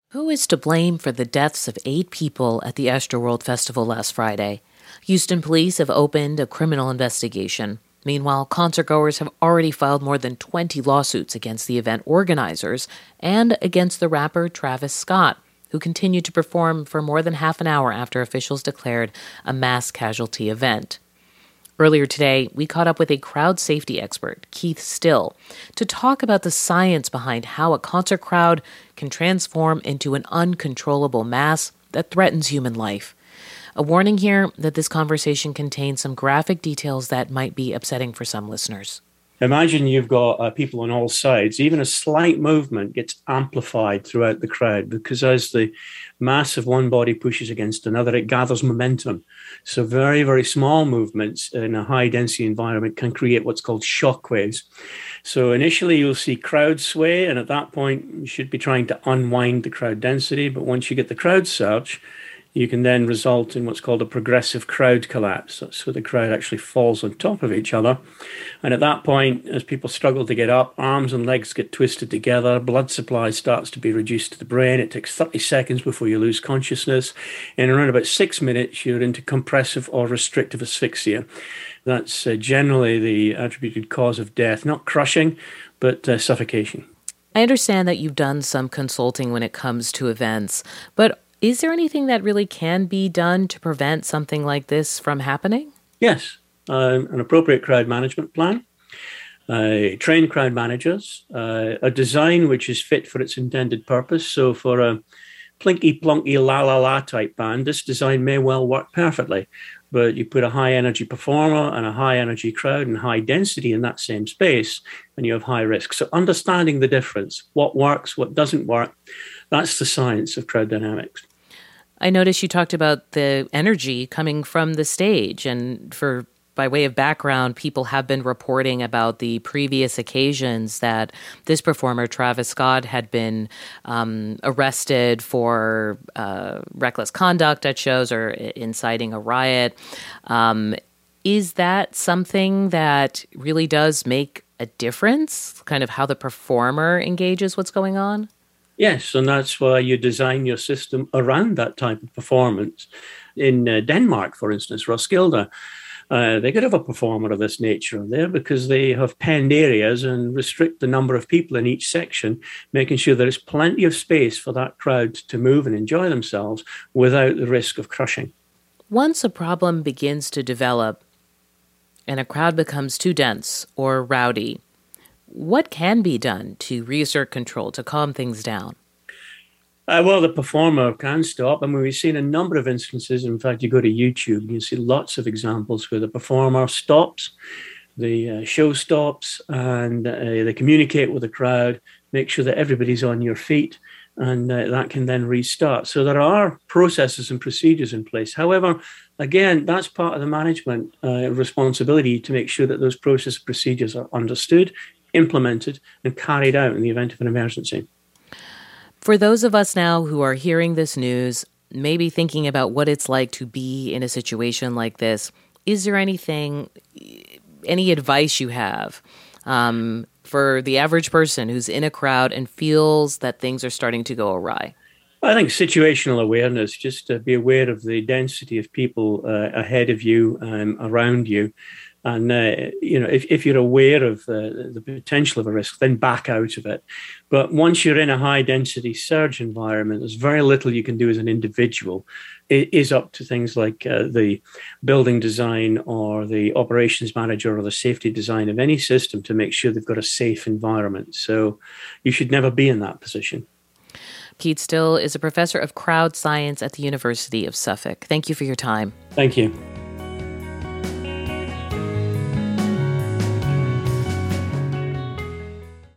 Who is to blame for the deaths of 8 people at the Astroworld Festival last Friday? Houston police have opened a criminal investigation. Meanwhile, concertgoers have already filed more than 20 lawsuits against the event organizers and against the rapper Travis Scott, who continued to perform for more than half an hour after officials declared a mass casualty event. Earlier today, we caught up with a crowd safety expert, Keith Still, to talk about the science behind how a concert crowd can transform into an uncontrollable mass that threatens human life. A warning here that this conversation contains some graphic details that might be upsetting for some listeners. Imagine you've got people on all sides. Even a slight movement gets amplified throughout the crowd because as the mass of one body pushes against another, it gathers momentum. So very, very small movements in a high-density environment can create what's called shock waves. So initially, you'll see crowd sway, and at that point, you should be trying to unwind the crowd density. But once you get the crowd surge, you can then result in what's called a progressive crowd collapse. So the crowd actually falls on top of each other. And at that point, as people struggle to get up, arms and legs get twisted together, blood supply starts to be reduced to the brain. It takes 30 seconds before you lose consciousness. In around about 6 minutes, you're into compressive or restrictive asphyxia. That's generally the attributed cause of death, not crushing, but suffocation. I understand that you've done some consulting when it comes to events, but is there anything that really can be done to prevent something like this from happening? Yes, an appropriate crowd management plan, trained crowd managers, a design which is fit for its intended purpose. So for a plinky plonky la la la type band, this design may well work perfectly. But you put a high energy performer and a high energy crowd and high density in that same space, and you have high risk. So understanding the difference, what works, what doesn't work, that's the science of crowd dynamics. I noticed you talked about the energy coming from the stage, and by way of background, people have been reporting about the previous occasions that this performer, Travis Scott, had been arrested for reckless conduct at shows or inciting a riot. Is that something that really does make a difference, kind of how the performer engages what's going on? Yes, and that's why you design your system around that type of performance. In Denmark, for instance, Roskilde, they could have a performer of this nature there because they have penned areas and restrict the number of people in each section, making sure there is plenty of space for that crowd to move and enjoy themselves without the risk of crushing. Once a problem begins to develop and a crowd becomes too dense or rowdy, what can be done to reassert control, to calm things down? Well, the performer can stop. I mean, we've seen a number of instances. In fact, you go to YouTube and you see lots of examples where the performer stops, the show stops, and they communicate with the crowd, make sure that everybody's on your feet, and that can then restart. So there are processes and procedures in place. However, again, that's part of the management responsibility to make sure that those process and procedures are understood, implemented, and carried out in the event of an emergency. For those of us now who are hearing this news, maybe thinking about what it's like to be in a situation like this, is there any advice you have for the average person who's in a crowd and feels that ththings are starting to go awry? I think situational awareness, just to be aware of the density of people ahead of you, around you. And, if you're aware of the potential of a risk, then back out of it. But once you're in a high-density surge environment, there's very little you can do as an individual. It is up to things like the building design or the operations manager or the safety design of any system to make sure they've got a safe environment. So you should never be in that position. Keith Still is a professor of crowd science at the University of Suffolk. Thank you for your time. Thank you.